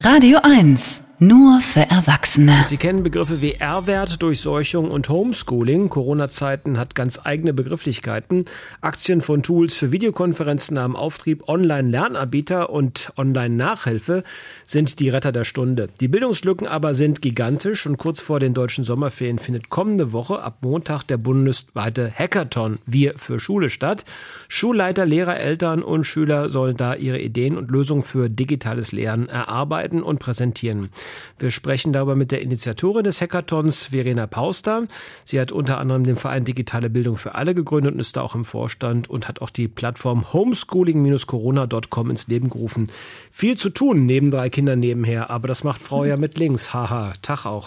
Radio 1, nur für Erwachsene. Sie kennen Begriffe wie R-Wert, Durchseuchung und Homeschooling. Corona-Zeiten hat ganz eigene Begrifflichkeiten. Aktien von Tools für Videokonferenzen am Auftrieb, Online-Lernanbieter und Online-Nachhilfe sind die Retter der Stunde. Die Bildungslücken aber sind gigantisch und kurz vor den deutschen Sommerferien findet kommende Woche ab Montag der bundesweite Hackathon Wir für Schule statt. Schulleiter, Lehrer, Eltern und Schüler sollen da ihre Ideen und Lösungen für digitales Lernen erarbeiten und präsentieren. Wir sprechen darüber mit der Initiatorin des Hackathons, Verena Pauster. Sie hat unter anderem den Verein Digitale Bildung für alle gegründet und ist da auch im Vorstand und hat auch die Plattform homeschooling-corona.com ins Leben gerufen. Viel zu tun neben 3 Kindern nebenher, aber das macht Frau ja mit links. Haha, Tag auch.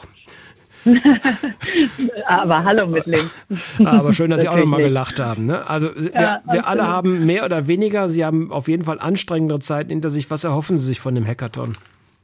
Aber hallo mit links. Aber schön, dass Sie auch nochmal gelacht haben. Ne? Also wir alle haben mehr oder weniger, Sie haben auf jeden Fall anstrengendere Zeiten hinter sich. Was erhoffen Sie sich von dem Hackathon?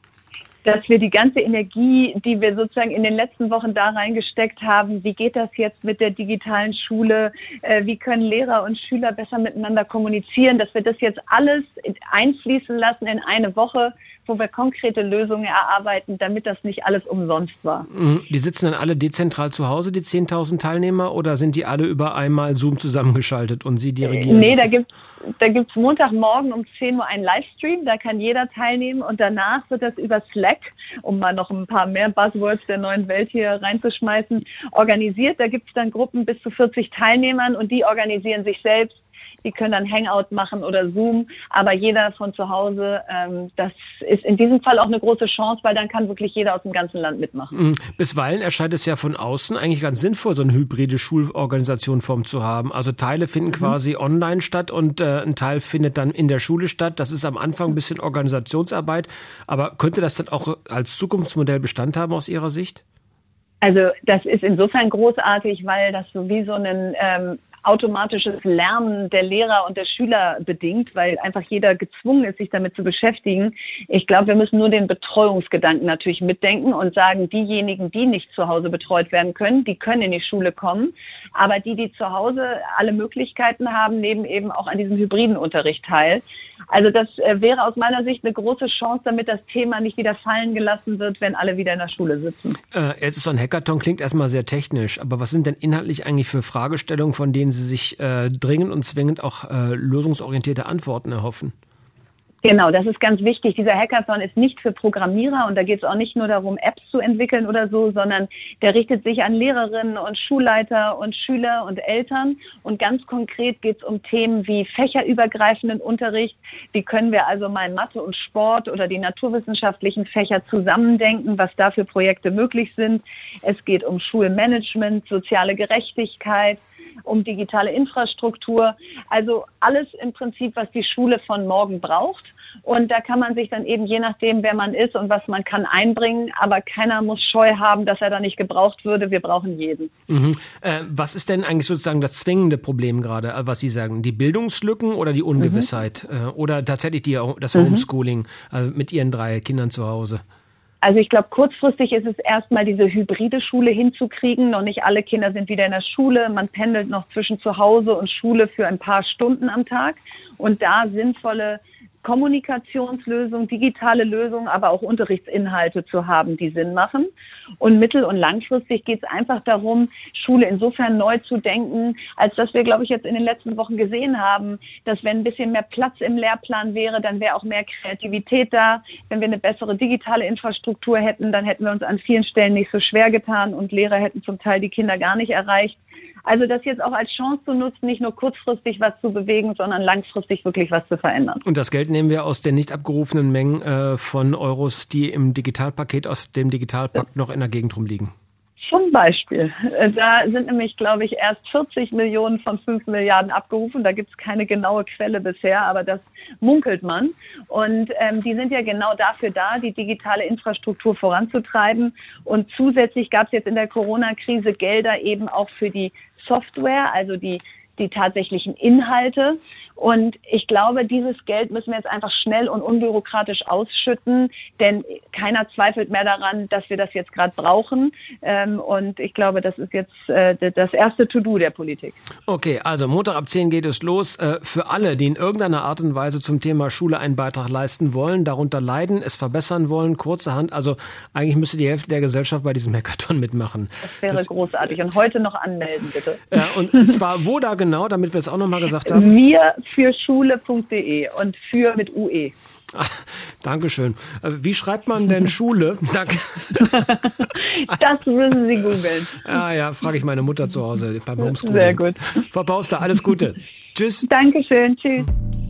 Dass wir die ganze Energie, die wir sozusagen in den letzten Wochen da reingesteckt haben, wie geht das jetzt mit der digitalen Schule, wie können Lehrer und Schüler besser miteinander kommunizieren, dass wir das jetzt alles einfließen lassen in eine Woche, wo wir konkrete Lösungen erarbeiten, damit das nicht alles umsonst war. Die sitzen dann alle dezentral zu Hause, die 10.000 Teilnehmer, oder sind die alle über einmal Zoom zusammengeschaltet und Sie dirigieren? Nee, da gibt's Montagmorgen um 10 Uhr einen Livestream, da kann jeder teilnehmen und danach wird das über Slack, um mal noch ein paar mehr Buzzwords der neuen Welt hier reinzuschmeißen, organisiert. Da gibt's dann Gruppen bis zu 40 Teilnehmern und die organisieren sich selbst. Die können dann Hangout machen oder Zoom, aber jeder von zu Hause, das ist in diesem Fall auch eine große Chance, weil dann kann wirklich jeder aus dem ganzen Land mitmachen. Bisweilen erscheint es ja von außen eigentlich ganz sinnvoll, so eine hybride Schulorganisationsform zu haben. Also Teile finden quasi online statt und ein Teil findet dann in der Schule statt. Das ist am Anfang ein bisschen Organisationsarbeit, aber könnte das dann auch als Zukunftsmodell Bestand haben aus Ihrer Sicht? Also das ist insofern großartig, weil das so wie so ein automatisches Lernen der Lehrer und der Schüler bedingt, weil einfach jeder gezwungen ist, sich damit zu beschäftigen. Ich glaube, wir müssen nur den Betreuungsgedanken natürlich mitdenken und sagen, diejenigen, die nicht zu Hause betreut werden können, die können in die Schule kommen. Aber die zu Hause alle Möglichkeiten haben, nehmen eben auch an diesem hybriden Unterricht teil. Also das wäre aus meiner Sicht eine große Chance, damit das Thema nicht wieder fallen gelassen wird, wenn alle wieder in der Schule sitzen. Jetzt ist so ein Hackathon, klingt erstmal sehr technisch, aber was sind denn inhaltlich eigentlich für Fragestellungen, von denen Sie sich dringend und zwingend auch lösungsorientierte Antworten erhoffen? Genau, das ist ganz wichtig. Dieser Hackathon ist nicht für Programmierer und da geht es auch nicht nur darum, Apps zu entwickeln oder so, sondern der richtet sich an Lehrerinnen und Schulleiter und Schüler und Eltern. Und ganz konkret geht es um Themen wie fächerübergreifenden Unterricht. Wie können wir also mal Mathe und Sport oder die naturwissenschaftlichen Fächer zusammendenken, was da für Projekte möglich sind. Es geht um Schulmanagement, soziale Gerechtigkeit, um digitale Infrastruktur. Also alles im Prinzip, was die Schule von morgen braucht. Und da kann man sich dann eben, je nachdem, wer man ist und was man kann, einbringen. Aber keiner muss Scheu haben, dass er da nicht gebraucht würde. Wir brauchen jeden. Was ist denn eigentlich sozusagen das zwingende Problem gerade, was Sie sagen? Die Bildungslücken oder die Ungewissheit? Oder tatsächlich das Homeschooling mit Ihren 3 Kindern zu Hause? Also ich glaube, kurzfristig ist es erstmal diese hybride Schule hinzukriegen. Noch nicht alle Kinder sind wieder in der Schule. Man pendelt noch zwischen zu Hause und Schule für ein paar Stunden am Tag. Und da sinnvolle Kommunikationslösungen, digitale Lösungen, aber auch Unterrichtsinhalte zu haben, die Sinn machen. Und mittel- und langfristig geht es einfach darum, Schule insofern neu zu denken, als dass wir, glaube ich, jetzt in den letzten Wochen gesehen haben, dass wenn ein bisschen mehr Platz im Lehrplan wäre, dann wäre auch mehr Kreativität da. Wenn wir eine bessere digitale Infrastruktur hätten, dann hätten wir uns an vielen Stellen nicht so schwer getan und Lehrer hätten zum Teil die Kinder gar nicht erreicht. Also das jetzt auch als Chance zu nutzen, nicht nur kurzfristig was zu bewegen, sondern langfristig wirklich was zu verändern. Und das Geld nehmen wir aus den nicht abgerufenen Mengen von Euros, die im Digitalpaket aus dem Digitalpakt noch in der Gegend rumliegen. Zum Beispiel. Da sind nämlich, glaube ich, erst 40 Millionen von 5 Milliarden abgerufen. Da gibt es keine genaue Quelle bisher, aber das munkelt man. Und die sind ja genau dafür da, die digitale Infrastruktur voranzutreiben. Und zusätzlich gab es jetzt in der Corona-Krise Gelder eben auch für die Software, also die die tatsächlichen Inhalte. Und ich glaube, dieses Geld müssen wir jetzt einfach schnell und unbürokratisch ausschütten, denn keiner zweifelt mehr daran, dass wir das jetzt gerade brauchen. Und ich glaube, das ist jetzt das erste To-Do der Politik. Okay, also Montag ab 10 geht es los. Für alle, die in irgendeiner Art und Weise zum Thema Schule einen Beitrag leisten wollen, darunter leiden, es verbessern wollen, kurzerhand. Also eigentlich müsste die Hälfte der Gesellschaft bei diesem Hackathon mitmachen. Das wäre großartig. Und heute noch anmelden, bitte. Ja, und zwar wo da genau, damit wir es auch nochmal gesagt haben? mirfürschule.de und für mit UE. Ach, Dankeschön. Wie schreibt man denn Schule? Danke. Das müssen Sie googeln. Ja, frage ich meine Mutter zu Hause beim Homeschooling. Sehr gut. Frau Pauster, alles Gute. Tschüss. Dankeschön. Tschüss.